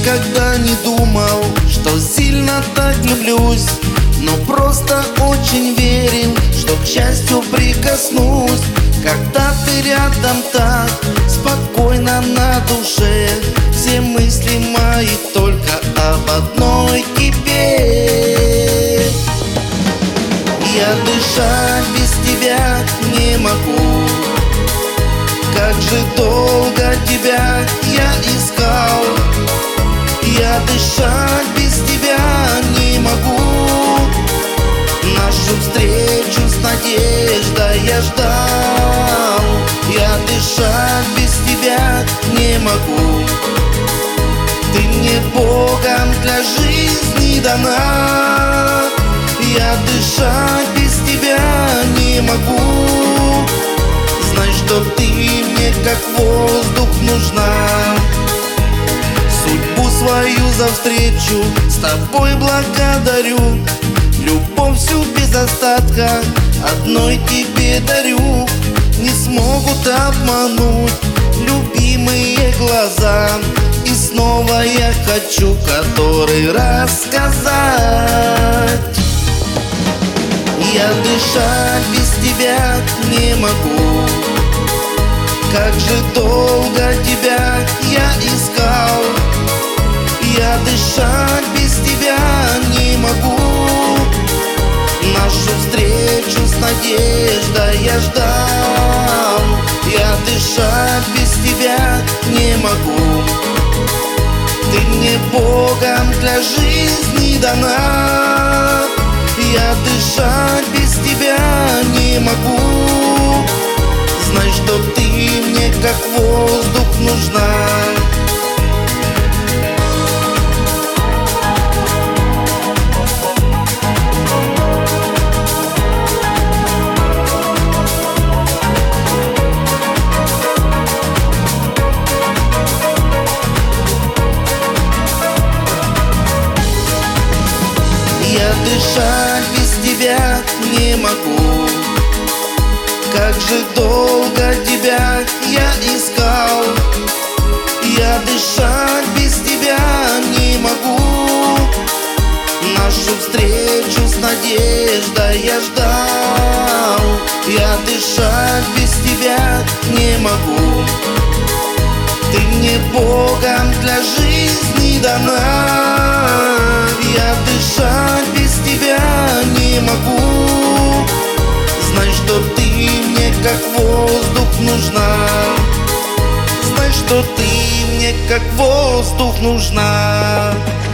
никогда не думал, что сильно так люблюсь, но просто очень верил, что к счастью прикоснусь. Когда ты рядом так спокойно на душе, все мысли мои только об одной тебе. Я дышать без тебя не могу, как же долго тебя я искал. Я дышать без тебя не могу, нашу встречу с надеждой я ждал. Я дышать без тебя не могу, ты мне Богом для жизни дана. Я дышать без тебя не могу, знай, что ты мне как воздух нужна. Судьбу свою за встречу с тобой благодарю, любовь всю без остатка одной тебе дарю. Не смогут обмануть любимые глаза, и снова я хочу который раз сказать: я дышать без тебя не могу, как же долго тебя я искал. Я дышать без тебя не могу, нашу встречу с надеждой я ждал. Я дышать без тебя не могу, ты мне Богом для жизни дана. Я дышать без тебя не могу, знай, что ты мне как воздух нужна. Я дышать без тебя не могу, как же долго тебя я искал. Я дышать без тебя не могу, нашу встречу с надеждой я ждал. Я дышать без тебя не могу, ты мне Богом для жизни дана. Я дышать без тебя не могу, знай, что ты мне как воздух нужна. Знай, что ты мне как воздух нужна.